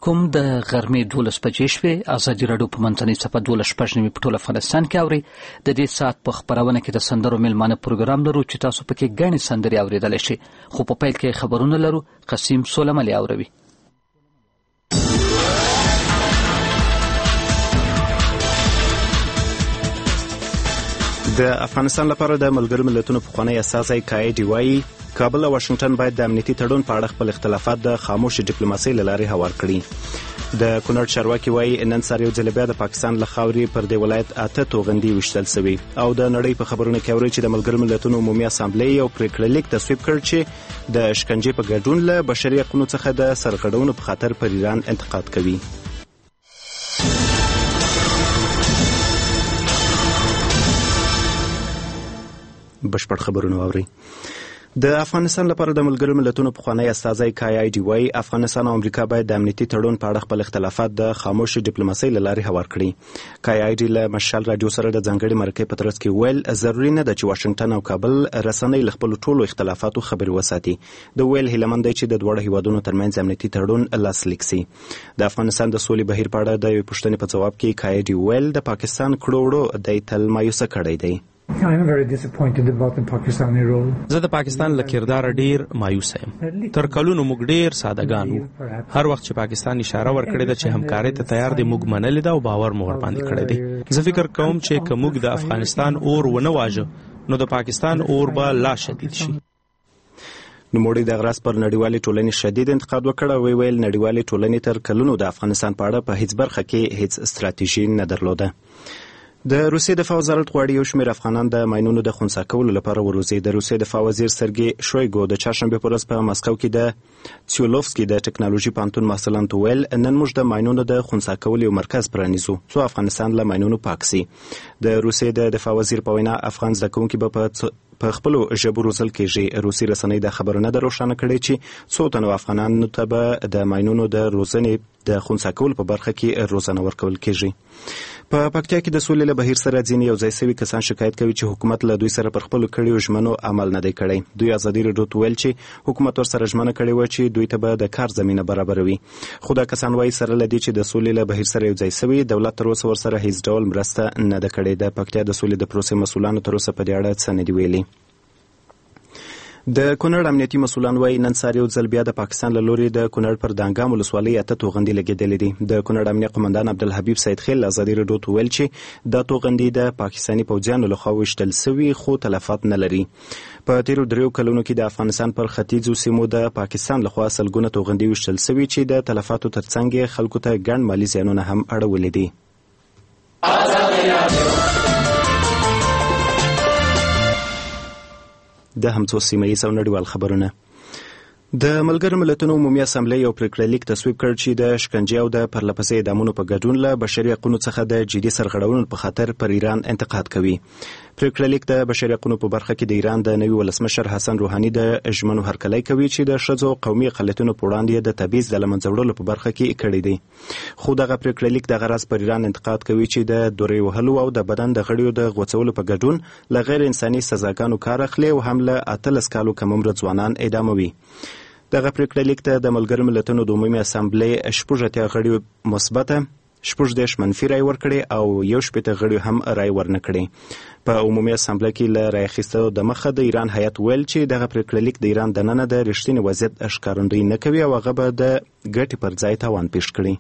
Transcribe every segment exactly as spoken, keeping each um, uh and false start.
علیکم. د غرمې دولس بجې شوې. ازادي راډیو په منځنۍ صفحه دولس شپږ نوي په ټول افغانستان کې اوري. د دې ساعت په خبرونه کې د سندرو میلمانه پروګرام لرو چې تاسو پکې ګڼې سندرې اورېدلی شئ، خو په پیل کې خبرونه لرو. قسیم سولملي اوروي. د افغانستان لپاره د ملګرو ملتونو پخوانی استازی کایډي وایي کابل او واشنگټن باید د امنیتي تړون په اړه خپل اختلافات د خاموش ډیپلوماسۍ له لارې هوار کړي. د کونړ چارواکي وایي نن سهار یو ځل بیا د پاکستان له خاورې پر دې ولایت اته توغندي وشتل شوي. او د نړۍ په خبرونو کې اوري چې د ملګرو ملتونو عمومي اسامبلې یو پریکړه لیک تصویب کړ چې د شکنجې په ګډون له بشري حقوقو څخه د سرغړونو په خاطر پر ایران انتقاد کوي. بشپړ خبرونه اوري. د افغانستان لپاره د ملګرو ملتونو پخوانی استازی کایډي وایي افغانستان او امریکا باید د امنیتي تړون په اړه خپل اختلافات د خاموش ډیپلوماسۍ له لارې هوار کړي. کایډي له مشال رادیو سره د ځانګړي مرکې په ترڅ کې ویل ضروري نه ده چې واشنگټن او کابل رسنۍ له خپلو ټولو اختلافاتو خبرې وساتي. د ویل هیلمن دی چې د دواړو هیوادونو ترمنځ امنیتي تړون لاسلیک سي. د افغانستان د سولې بهیر په اړه د یوې پوښتنې په ځواب کې کایډي ویل د پاکستان کړو وړو دی تل مایوسه کړی دی. زه د پاکستان له کردار ډیر مایوس یم. تر کلونو موږ ډیر سادهګان وو. هر وخت چې پاکستان اشاره ورکړې ده چې همکارۍ ته تیار دی موږ منلې ده او باور مو ورباندې کړی دی. زه فکر کوم چې که موږ د افغانستان اور ونه واژه نو د پاکستان اور به لا شدید شي. نوموړي د غرس پر نړیوالې ټولنې شدید انتقاد وکړ او ویل نړیوالې ټولنې تر کلونو د افغانستان په اړه په هیڅ برخه کې هیڅ ستراتیژي نه درلوده. د روسیې دفاع وزارت غواړي یو شمېر افغانان د ماینونو د خنثی کولو لپاره وروزي. د روسیې دفاع وزیر سرګي شویګو د چهارشنبې په ورځ په مسکو کې د تسیولوفسکي د ټکنالوژي پوهنتون محصلانو ته ویل نن موږ د ماینونو د خنثی کولو یو مرکز پرانیزو څو افغانستان له ماینونو پاک سي. د روسیې د دفاع وزیر په وینا افغان زده کوونکي به په په خپلو ژبو روزل کېږي. روسي رسنۍ د خبرونه د روښانه کړې چې څو تنو افغانانو ته به د ماینونو د روزنې د خنثی کولو په برخه کې روزنه ورکول کېږي. په پکتیا کې د سولې له بهیر سره ځینې یو ځای شوي کسان شکایت کوي چې حکومت له دوی سره پر خپلو کړیو ژمنو عمل نه دی کړی. دوی ازادي راډیو ته ویل چې حکومت ورسره ژمنه کړې وه چې دوی ته به د کار زمینه برابروي. خو دا کسان وایي سره له دې چې د سولې له بهیر سره یو ځای شوي دولت تر اوسه ورسره هیڅ ډول مرسته نه ده کړې. د پکتیا د سولې د پروسې مسؤلانو تر اوسه په دې اړه څه نه دي ویلي. د کونړ امنیتي مسؤلان وایي نن سهار یو ځل بیا د پاکستان له لوري د کونړ پر دانګام ولسوالۍ اته توغندي لګېدلې دي. د کونړ امنیه قومندان عبدالحبیب سید خیل ازادي راډیو ته ویل چې دا توغندي د پاکستاني پوځیانو لخوا وشتل سوي خو تلفات نه لري. په تیرو دریو کلونو کې د افغانستان پر ختیځو سیمو د پاکستان لخوا سلګونه توغندي وشتل سوي چې د تلفاتو ترڅنګ خلکو ته ګڼ مالي زیانونه هم اړولي دي. د همڅو سیمه‌ییز او نړیوال خبرونه. د ملګرو ملتونو عمومي اسامبلې یو پریکړه لیک تصویب کړ چې د شکنجې او د پرلپسې اعدامونو په ګډون له بشري حقوقو څخه د جدي سرغړونو په خاطر پر ایران انتقاد کوي. پریکړه لیک د بشري حقوقو په برخه کې د ایران د نوي ولسمشر حسن روحاني د ژمنو هرکلی کوي چې د ښځو قومي اقلیتونو په وړاندې د تبعیض د له منځه وړلو په برخه کې کړی دی. خو دغه پریکړه لیک د غرض پر ایران انتقاد کوي چې د دورې وهلو او د بدن د غړیو د غوڅولو په ګډون له غیر انساني سزاګانو کار اخلي او هم له اتلس کالو کم عمره ځوانان اعداموي. دغه پریکړه لیک ته د ملګرو ملتونو د عمومي اسامبلې شپږ اتیا غړي مثبته شپږ دېرش منفي رای ورکړي او یو شپېته غړي هم رای ورنه کړي. په عمومي اسامبلې کې له رای اخیستلو د مخه د ایران هیات ویل چې دغه پریکړه لیک د ایران دننه د رښتینې وضعیت ښکارندویي نه کوي او هغه به د ګټې پر ځای تاوان پیښ کړي.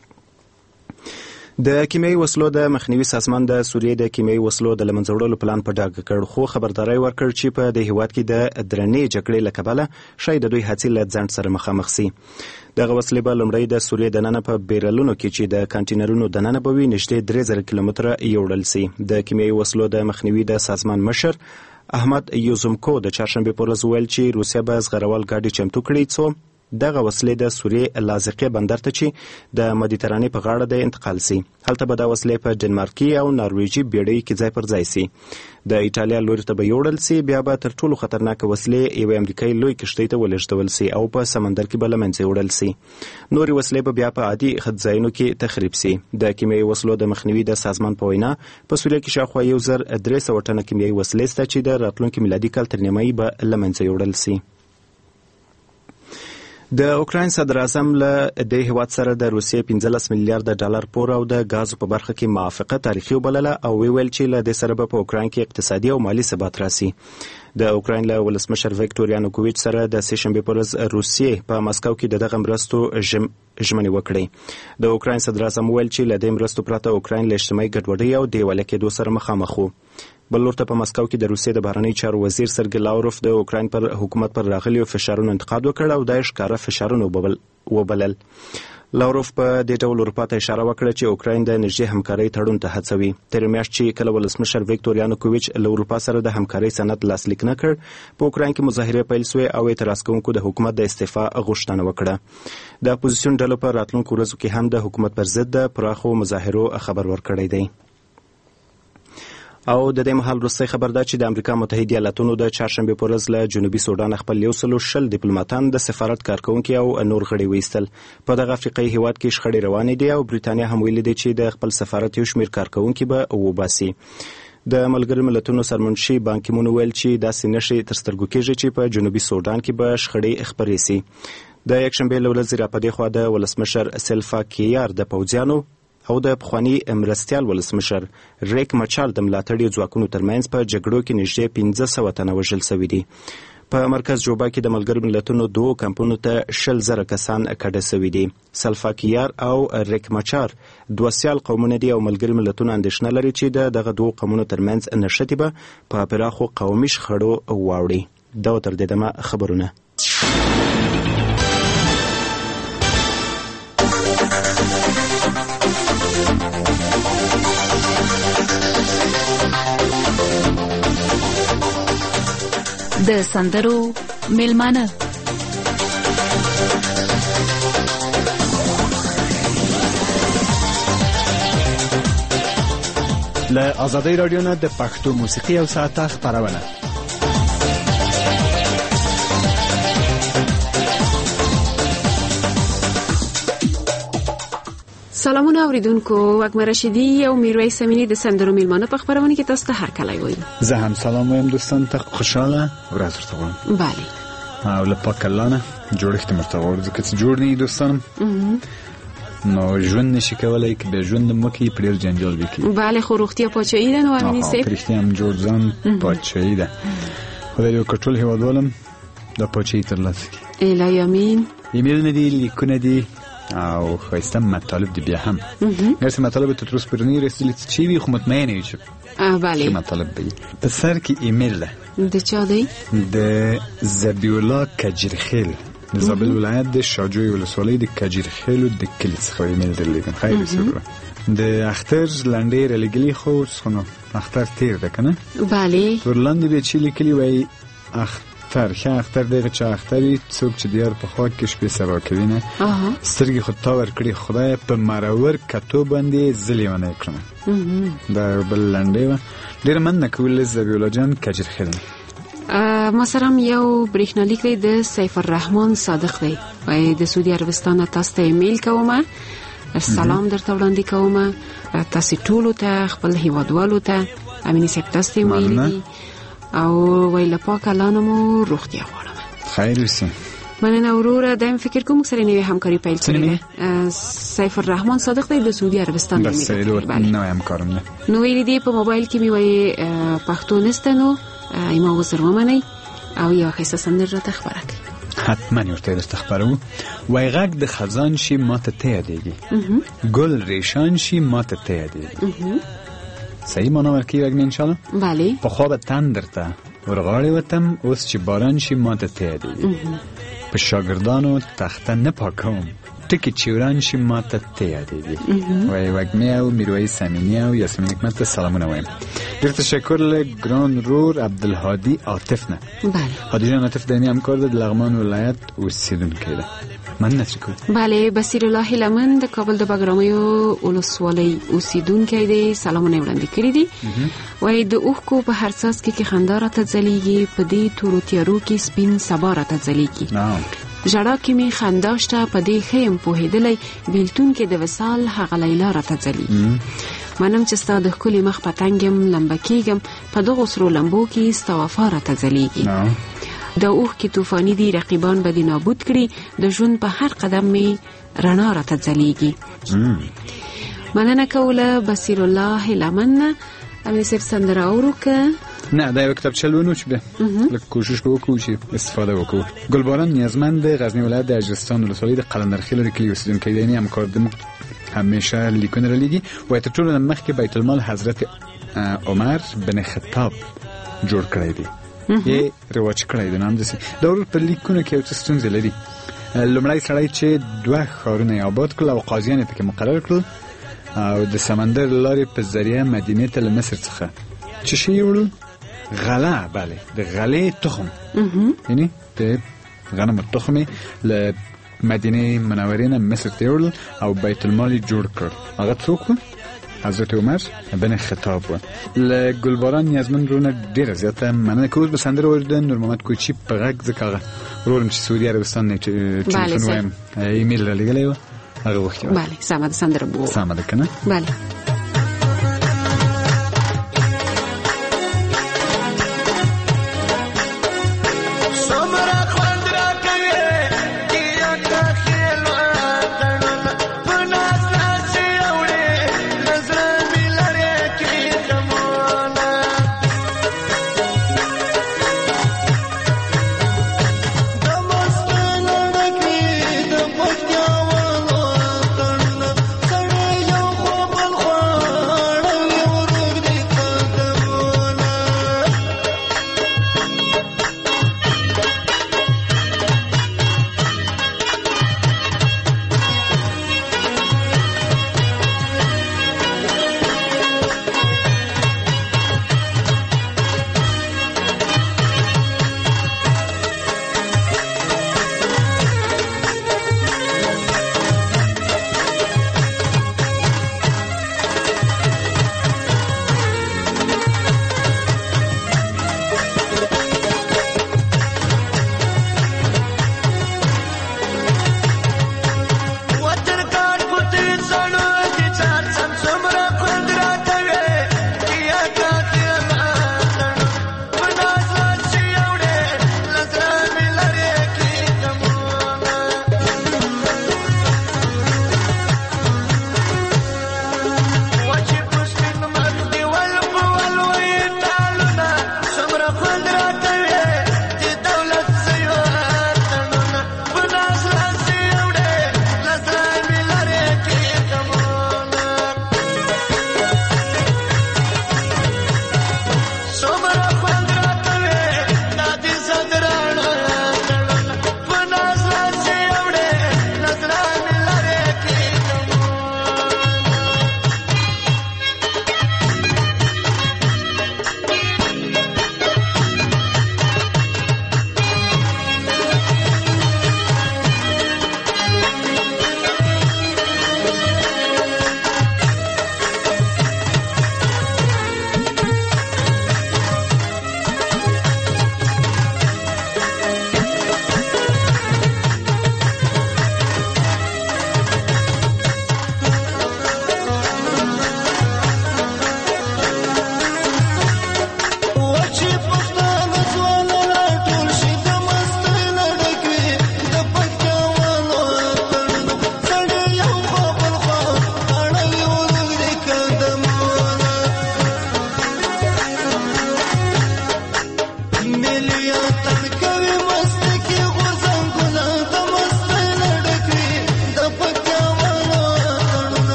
د کیمیاوي وسلو د مخنیوي سازمان د سوریې د کیمیاوي وسلو د له منځه وړلو پلان په ډاګه کړ خو خبرداری ورکړ چې په دې هیواد کې د درنې جګړې له کبله شاید د دوی هڅې له ځنډ سره مخامخ سي. دغه وسلې به لومړی د سوریې دننه په بیرلونو کې چې د کانټینرونو دننه به وي نږدې درې زره کیلومتره یوړل سي. د کیمیاوي وسلو د مخنیوي د سازمان مشر احمد یوزمکو د چهارشنبې په ورځ ویل چې روسیه به زغرول ګاډي چمتو کړي څو دغه وسلې د سوریې لاذقیه بندر ته چې د مدیترانې په غاړه د انتقال سي. هلته به دا وسلې په ډنمارکي او نارویجي بیړۍ کې ځای پر ځای سي. د ایټالیا لوري ته به یوړل سي. بیا به تر ټولو خطرناکه وسلې یوې امریکایي لوی کښتۍ ته ولېږدول سي او په سمندر کې به له منځه یوړل سي. نورې وسلې به بیا په عادي خدځایونو کې تخریب سي. د کیمیاوي وسلو د مخنیوي د سازمان په وینا په سوریه کې شاوخوا یو زر درې سوه ټنه کیمیاوي وسلې شته چې د راتلونکي میلادي کال تر نیمایي به له منځه یوړل سي. د اوکراین صدر اعظم له د هیواد سره د روسیې پنځلس میلیارډ ډالر پور او د غازو په برخه کې موافقه تاریخي وبلله او ویل چې له دې سره په اوکراین کې اقتصادي او مالی ثبات راسي. د اوکراین له ولسمشر ویکټور یانوکوویچ سره د سهشنبه پر ورځ روسیې په مسکو کې دغه مرستو ژمنې وکړې. د اوکراین صدر اعظم ویل چې له دې مرستو پرته اوکراین له اجتماعي ګډوډۍ او دیواله کېدو سره مخامخ وو. بل لورته په مسکو کې د روسیې د بهرنی چارو وزیر سرګی لاوروف د اوکراین پر حکومت پر راغلیو فشارونو انتقاد وکړ او د ښکارا فشارونو وبلل. لاوروف په دې ډول اروپا ته اشاره وکړه چې اوکراین د انرژي همکارۍ تړون ته هڅوي. تیر میاشت چې کله ولسمشر ویکټور یانوکوویچ له اروپا سره د همکارۍ سند لاسلیک نه کړ، په اوکراین کې مظاهرې پیل شوې او اعتراض کوونکو د حکومت د استعفا غوښتنه وکړه. د اپوزیسیون ډلو په راتلونکو ورځو کې هم د حکومت پر ضد د پراخو مظاهرو خبر ورکړی دی. او د دې مهال وروستی خبر ده چې د امریکا متحده ایالاتونو د چهارشنبه په ورځ له جنوبي سودان خپل یو سل شل ډیپلوماټان د سفارت کارکونکو او نور غړي ویستل. په دغه افریقایي هیواد کې شخړې روانې دي او بریتانیا هم ویلي دی چې د خپل سفارت یو شمېر کارکونکو به وباسي. د ملګرو ملتونو سرمنشي بان کی مون ویل چې داسې نشي تر سترګو کېږي چې په جنوبي سودان کې به شخړې خپرې سي. د یکشنبه له ورځې راپدې خوا د ولسمشر سلفا کیار د پوځیانو او د پخوانی مرستیال ولسمشر ریک مچال د ملاتړي ځواکونو ترمنځ په جګړو کې نږدې پنځه سوه تنه وژل شوي دي. په مرکز جوبا کې د ملګرو ملتونو دوه کمپونو ته شل زره کسان کډه شوي دي. سلفا کیار او ریک مچار دوه سیال قومونه دي او ملګرو ملتونو اندېښنه لري چې د دغه دوه قومونو ترمنځ نښتې به په پراخو قومي شخړو واوړي. دا تر دې دمه خبرونه. د سندرو میلمانه له آزادۍ رادیو نه د پښتو موسیقي او ساعته خپرونه. سلامونه اوریدونکو، وګمه رشیدی او میرویس امینی د سندرو میلمانه په خبرونه کې تاسو ته هر کله وایم. زه هم سلام وایم دوستان ته، خوشاله ورځ ورته وایم. بله او له پاک الله نه جوړښت مرته غواړو، ځکه چې جوړ نه یې دوستانم نو ژوند نشي کولی که بیا ژوند مو کوي په ډېر جنجال وکړي. بله خو روغتیا پاچاهي ده. نو امیني صاحب رښتیا هم جوړ ځان پاچاهي ده. خدای دې وکړي ټول هېوادوالم دا پاچاهي ترلاسه کړي. الهی امین. ایمیلونه دي، لیکونه دي او خواستم مطالب دی بیا هم گرچه مطالب تو تروس پرنی رسیلی چی بی خو مطمئنه ایچه بله چی مطالب بی په سر کې ایمیل ده. د چا دی؟ د زبیولا کجرخیل د زابل ولایت د شاجوی ولسوالۍ د کجرخیل د کلی څخه ایمیل درلیدم. خیلی سپره د اختر لنډې رلیګلی خو خونو اختر تیر ده کنه. بله ورلاندې به چی لیکلی وای اختر ښه اختر دغه چا اختري څوک چې دیار په خوا کې شپې سبا کوي نه سترګې خود تا ورکړي خدای په مرور کتو باندې ظلم نه کړم. دا بل لنډې وه ډېره مننه کول زبیولا جان کجرخیل. ما سره یو برېښنالیک دی د سیف الرحمن صادق دی، وایي د سعودي عربستان تاسو ته ایمیل کوم، سلام درته وړاندې کوم تاسو ټولو ته، خپل هیوادوالو ته. امیني صاحب تاسو ته ویلي دي او ویله پاک الله نمو روغتیا غواړم. خیر وسی. مننه وروره. دایم فکر کوم سره نوې همکاري پیل کړې ده. سیف الرحمن صادق دی د سعودي عربستان د سیدور نوې همکارم ده. نو ویلي دی په موبایل کې مې وایي پښتو نسته، نو ایما وسر ومنئ او یو ښایسته سندره راته خپره کړئ. حتما یې ورته درته خپروو. وایي غږ د خزان شي ماته ته یادېږي، ګل ریشان شي ماته ته یادېږي. صحیح معنا ورکوي غږ مې انشاءالله. بله پخوا به تندر ته ورغاړې وتم، اوس چې باران شي ماته ته یادېږي. په شاګردانو تخته نه پاکوم، ټکي چې وران شي ماته ته یادېږي. وایي وږمې او میرویس امینی او یاسمین حکمت ته سلامونه وایم. ډېر تشکر له ګران رور عبدالهادي عاطف نه. بله هادي جان عاطف دایمي همکار ده، د لغمان ولایت اوسېدونکی ده. مننه ترې کوم. بله بصیر الله لمن د کابل د بګرامیو ولسوالۍ اوسېدونکی دی، سلامونه یې وړاندې کړي دي. وایي د اوښکو په هر څاڅکي کې خندا راته ځلیږي، په دې تورو تیارو کې سپین سبا راته ځلیږي. ژړا کې مې خندا شته، په دې ښه یم پوهېدلی بیلتون کې د وصال هغه لیلا راته ځلیږي. منم چې ستا د ښکلي مخ په تنګ یم، لمبه کېږم په دغو سرو لمبو کې ستا وفا راته ځلیږي. د اوښکې طوفاني دي رقیبان به دې نابود کړي د ژوند په هر قدم مې رڼا راته ځلیږي. مننه کوله بصیر الله لمن. امې صاحب سندره اورو که نه دا یو کتابچه لولو چې به لکه کوشش به وکړو چې استفاده وکړو. ګلباران نیازمند غزنی ولایت د اجرستان ولسوالۍ د قلندرخیل د کلي اوسیدونکی دی. یعنې همکار د موږ همیشه لیکونه رالیږي. وایي تر ټولو نه مخکې بیت المال حضرت عمر بن خطاب جوړ کړی دی، یې رواج کړی دی. نو همداسې دا ورور په لیکونو کې یو څه ستونزې لري. لومړی سړی چې دوه ښارونه یې آباد کړل او قاضیان یې پکې مقرر کړل او د سمندر لارې په ذریعه مدینې ته له مصر څخه چې شی یې وړل غله، بله د غلې تخم، یعنی د غنمو تخم یې له مدینې منورې نه مصر ته یې وړل او بیت المال یې جوړ کړ. هغه څوک و؟ حضرت عمر بن خطاب و. له ګلباران نیازمند رونه ډېره زیاته مننه کوو. به سندره واورېده نور محمد کوچي په غږ، ځکه هغه ورورم چې سعودي عربستان نه ټلیفون وایم ایمیل را لېږلی و هغه وختي. بله سمه ده، سندره به سمه ده که نه؟ بله. One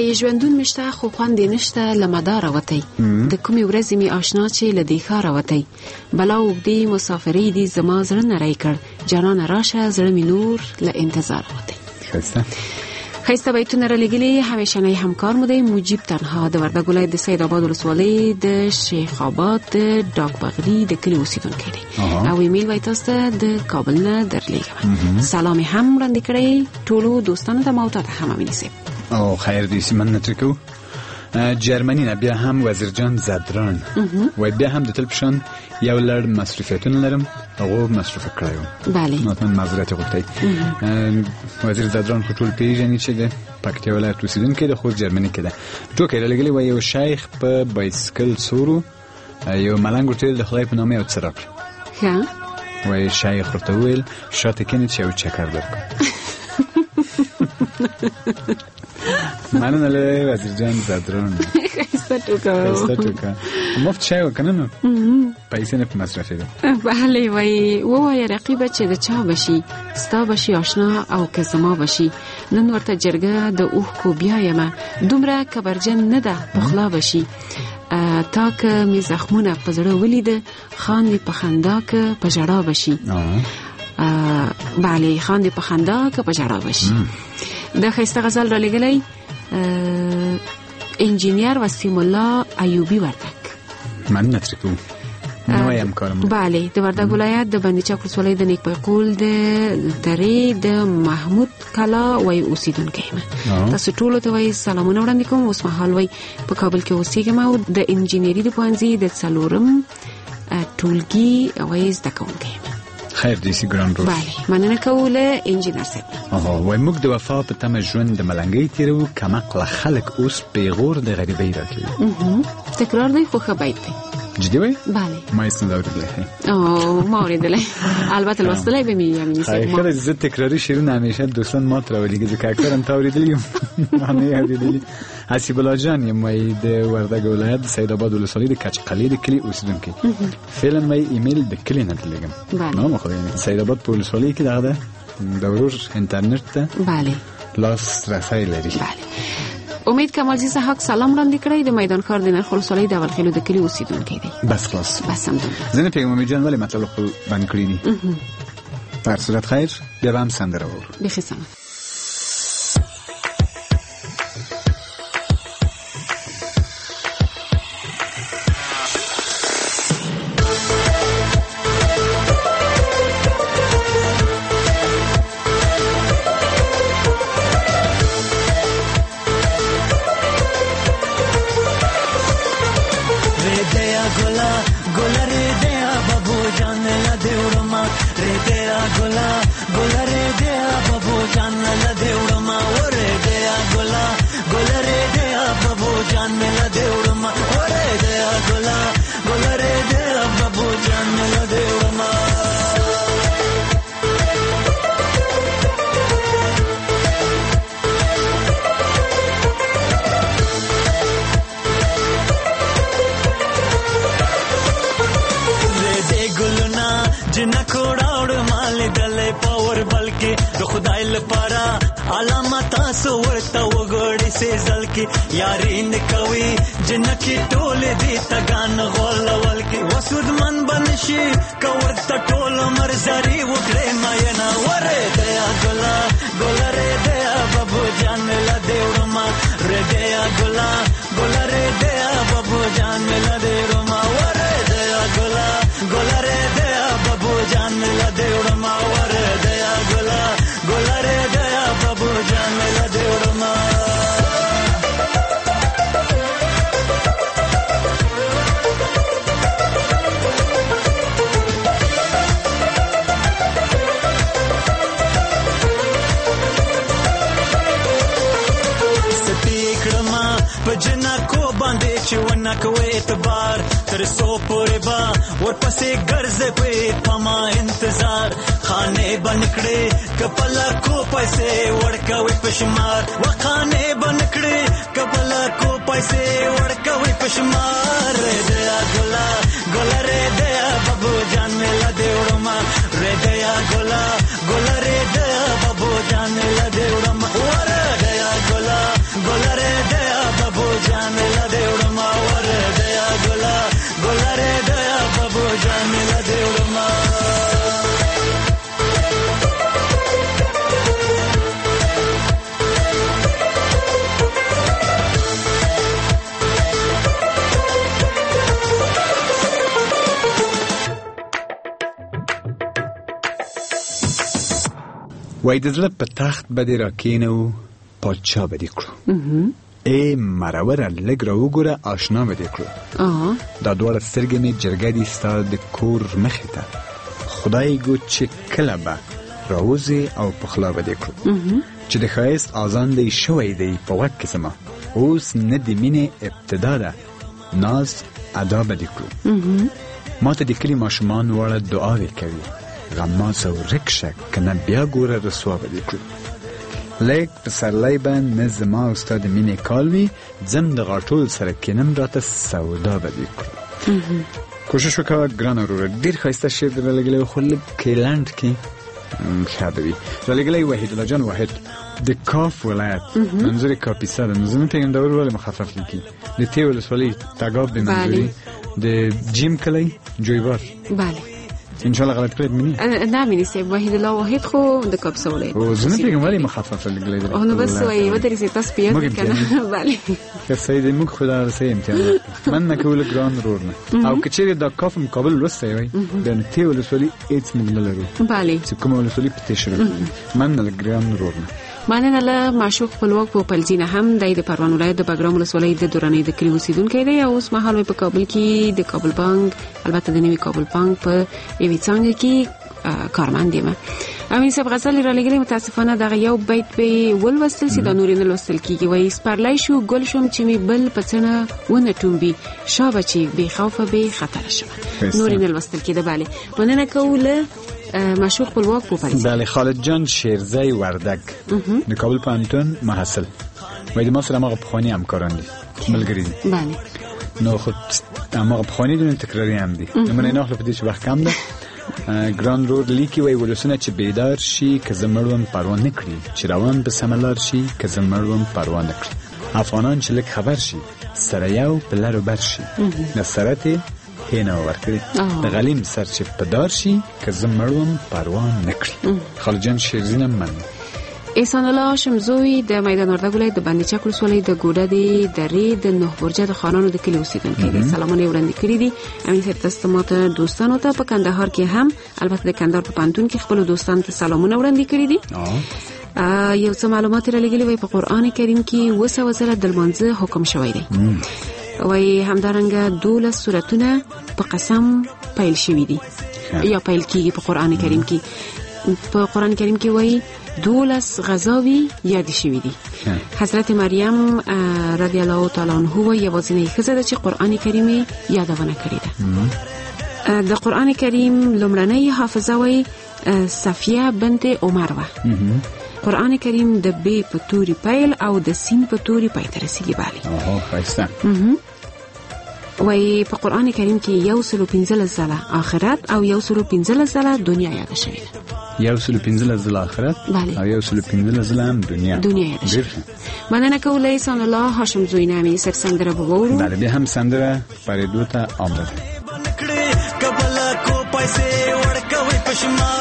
ژوندون مشته خو خوند نشته لمدار وتی د کومې ورځې می آشنا چې لدی خار وتی بلا وګدي مسافرې دي زما زړه نری کړ جانان راشه زړه می نور ل انتظار وتی. خسته خیسته بیتونه را لګلې همیشنی همکار مو دی مجيب تنها د وردګ ولایت د سید آباد ولسوالۍ د شیخ آباد د ډاک بغلی د کلی اوسیدونکو دی او ایمیل وای تاسو د کابل نه درلېږم. سلام هم وړاندې کړئ ټولو دوستانو ته مو ته هم امینسه او خیر دې سیمن نترکو جرمنی نه بیا هم وزیرجان زدران و بیا هم د تلپشن یو لړ مصرفیتونه لرم هغه مصرف کړو. بله نو من معذرت غوښتای. وزیر زدران خو ټول پیژنې چې د پکتیا ولایت اوسیدونکو د خو جرمنی کې ده ټوکې لګلې و یو شیخ په بایسکل سورو یو ملنګ ټیل د خدای په نامه او څرک ها و شیخ ورته ویل شاته کې چې یو چکر درک مننه له وزیرجان زدران خیسته ټوکا خیسته ټوکا مفت چای وکنه نو پیسې نه په مصرف ده. بله وای وای رقیبه چې د چا بشي ستا بشي آشنا او که زما بشي نن ورته جرګه د اوه کو بیا یم دومره کبرجن نه ده بخلا بشي تا که می زخمونه په زړه ولید خان می په خندا که په ژړا بشي. بله خان دی په خندا که په ژړا بشي. د خیسته غزل را لګلې انجینیر وسیم الله ایوبی وردګ من نترکو نو یم کارم. بله د وردګ ولایت د بندي چک ولسوالۍ د نیک پیقول د درې د محمود کلا وای اوسیدونکو یم. تاسو ټول ته وای سلامونه وړاندې کوم. اوس مهال وای په کابل کې اوسېږم او د انجینری د پوهنځي د څلورم ټولګي وای زده کوونکی یم. خیر دې سي ګران روز. بله مننه کوله انجینر صاحب. اها وای موږ د وفا په تمه ژوند د ملنګۍ تیرو کمقله خلک اوس پیغور د غریبۍ راکوي. تکرار دی خو خبرې دی. جدي وای؟ بله ما یې څنګه اورېدلې او ما اورېدلې البته لوستلې به مې یمني صاحب. خیر زه تکراری شعرونه همیشه دوستان ما تراولېږي ځکه اکثرا تا اورېدلې ما نه اورېدلې. حسیب الله جان یم وای د وردګ ولایت د سید آباد ولسوالۍ د کچقلې د کلی اوسیدونکی. فعلا مې ایمیل د کلی نه درلېږم. نو مخ یې سید آباد په ولسوالۍ کې دغه د ورور انټرنیټ ته بله لاس رسای لري. بله امید کمالزی صحاک سلام وړاندې کړی د میدان ښار د نرخ ولسوالۍ د اولخیلو د کلي اوسیدونکی دی. بس خلاص بس همدومره. زه نه پوهېږم امید جان ولې مطلب خپل بند کړي دي. په هر صورت خیر بیا به هم سندره واورو. بیخي سمه. یاری نکوي جنکی ټول دې تګان غولول کی وسود من بنشي کور ته ټول مرزري وکړې ماینا وره دیا ګلا ګلا رې دیا بابو جان لا دیوړما رې دیا ګلا ګلا رې دیا بابو جان لا دیوړما وره دیا ګلا ګلا رې دیا بابو جان لا دیوړما وره دیا ګلا ګلا رې دیا بابو جان لا دیوړما. جنا کو باندې چې ونه کوي اعتبار تر سو پورې با ورپسې ګرځې په پما انتظار خانه بنکړې کپلا کو پیسې ورکوي پشمار وخانه بنکړې کپلا کو پیسې ورکوي پشمار دیا ګلا ګلا رې دیا بابو جان ملا دیوړما رې دیا ګلا ګلا رې دیا بابو جان ملا دیوړما ور دیا ګلا ګلا رې دیا وای د زړه په تخت به دې راکینو پادشاه به دې کړو ای مروره لږ راوګوره آشنا به دې کړو دا دواړه سترګې مې جرګه دي ستا د کور مخې ته خدای ګو چې کله به راوځې او پخلا به دې کړو چې د ښایست آذان دی شوی دی په غوږ کې زما اوس نه د مینې ابتدا ده ناز ادا به دې کړو ما ته د کلي ماشومان واړه دعاوې کوي غمازه ورک شه که نه بیا ګوره رسوا به دې کړو لیک پسرلی به نه زما او ستا د مینې کال وي ځم د غاټول سره کینم راته سودا به دې کړو کوشش وکړه ګرانه وروره ډېر ښایسته شعر دې رالیږلی خو لږ کې لنډ کې ښه به وي رالیږلی وحید الله جان واحد د کاف ولایت منظور کاپیسا ده نو زه نه پوهېږم دا ولې مخفف لیکي د تې ولسوالۍ تګاب د منظوري د جیم کلی جویبار بله انشاءالله غلط کړی مینی نه مینی صاحب وحید الله واحد خو د کاپیسا ولایت او زه نه پوهېږم ولې مخفف لیکلی ده نو بس وایي ودرېږئ تاسو په یاد کنه بله ښه صحیح دی موږ خو دا صحیح امتحان من نه کوو لږ ګران ورور نه او که چېرې دا کاف مقابل وروستی وای د تې ولسوالي هېڅ موږ نه لرو بله چې کومه ولسوالي په تې شوې من نه لږ ګران ورور نه مننه له معشوق خپلواک په پلزینه هم د پروان ولایت د بګرام ولسوالۍ د دورانۍ د کلي اوسیدونکی دی او اوس مهال په کابل کې د کابل بانک البته د نوي کابل بانک په یوې څانګه کې کارمند یم. امین صاحب غزل را لګلې متاسفانه دغه یو بیت به ولوستل سي د نور نه لوستل کیږي وای سپارلای شو ګل شوم چې می بل پڅنه ونه ټومبي شابه چې به خوفه به خطر شوم نور نه لوستل کیده bale مننه کوله معشوق خپلواک په پاریس. بله خالد جان شیرزی وردگ د کابل پوهنتون محصل وای د ما سره هغه پخوانی همکاران دي ملګري دي. بله نو خود هغه پخوانی دي تکراری هم دي نمونه نه خپل په دې وخت کم ده ګراند رود لیکي وای ولسونه چې بیدار شي که زمړون پروان نکړي چې روان به سملار شي که زمړون پروان نکړي افغانان چې لک خبر شي سره یو بلر و بر شي نصرت هینه ورکړي د غلیم سر چې پدار شي که زمړون پروان نکړي. خالد جان شیرزی من احسان الله شمزوی د میدان وردګ ولایت د باندې چک ولسوالۍ د ګوډه د درې د نه برجه د خانانو د کلی اوسیدونکي دي. سلامونه وړاندې کړی دي. امین صاحب تاسو ماته دوستانو ته په کندهار کې هم البته د کندهار په پانتون کې خپل دوستانو ته سلامونه وړاندې کړی دي. یو څه معلومات را لګلې وي په قران کریم کې وسه وسره د منځ حکم شوی دی وای همدارنګه دولس سورتونه په قسم پیل شوی دي یا پیل کیږي په قران کریم کې. په قران کریم کې وای دولس غزاوی یاد شوی دي. حضرت مریم رضی الله تعالی عنها یوازینی ښځه ده چې قران کریم یادونه کړې ده. د قران کریم لومړنۍ حافظه وای صفیه بنت عمر و. قران کریم د ب په توري پیل او د سین په توري پای ته رسیدي bale. اوه خاصه. وای په قران کریم کې یو سلو پنځل زله آخرت او یو سلو پنځل زله دنیا یاد شوی ده. یو سلو پنځل زله آخرت او یو سلو پنځل زله هم دنیا دنیا یاد شوی. مننه کوله احسان الله هاشم زوینامي سر سندره وګورو. بله بیا هم سندره پرېدو ته آمده قبل کو پیسې ورکوي پښمار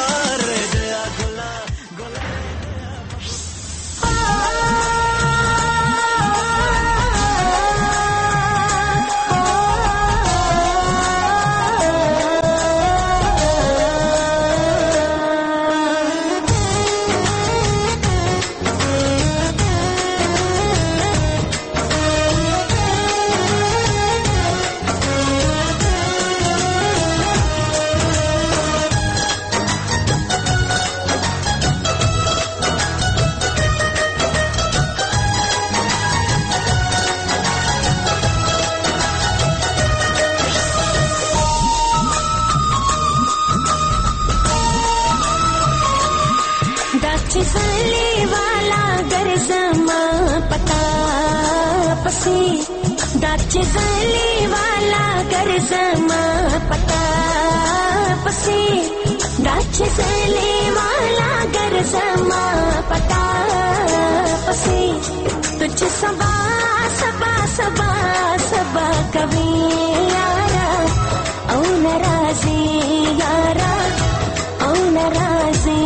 दाची गली वाला कर समा पता पसी दाची गली वाला कर समा पता पसी तुझ सबा सबा सबा सबा कभी यारा औ नाराजी यारा औ नाराजी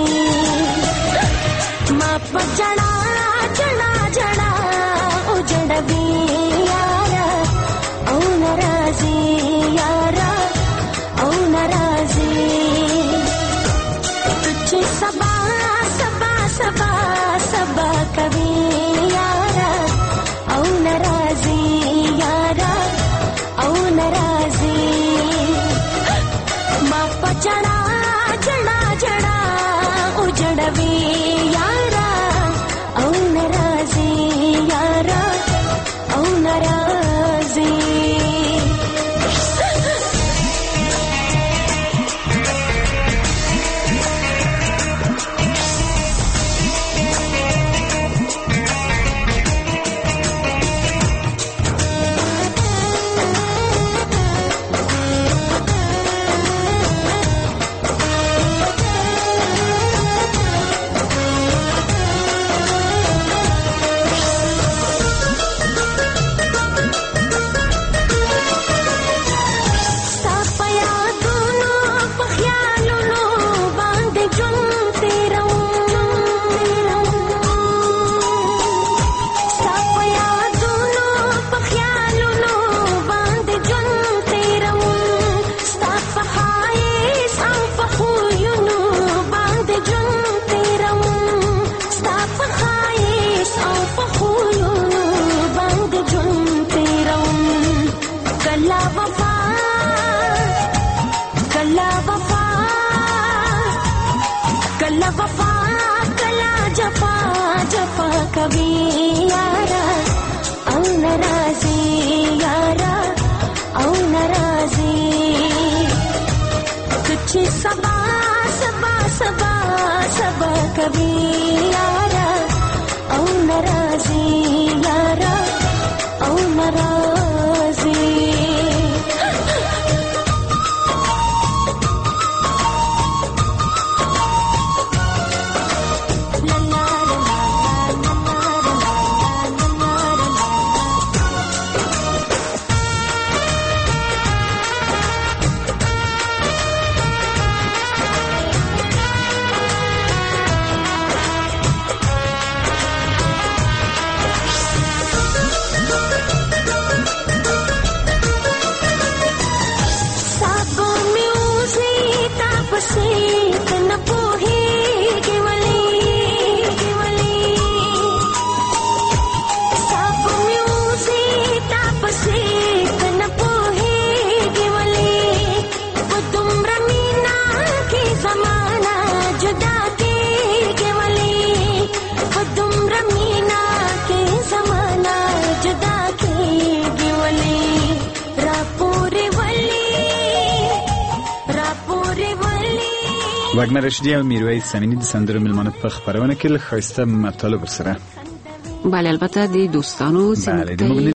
मां पजड़ा जड़ा जड़ा उजड़वी सबा सबा ناراضي सबा सबा सबा सबा कभी यारा औ नाराजी यारा औ नाराजी وګنر رشدي او میرویس سمینی د سندرو ملمانه په خبرونه کې له ښایسته مطالب سره بله البته د دوستانو بله د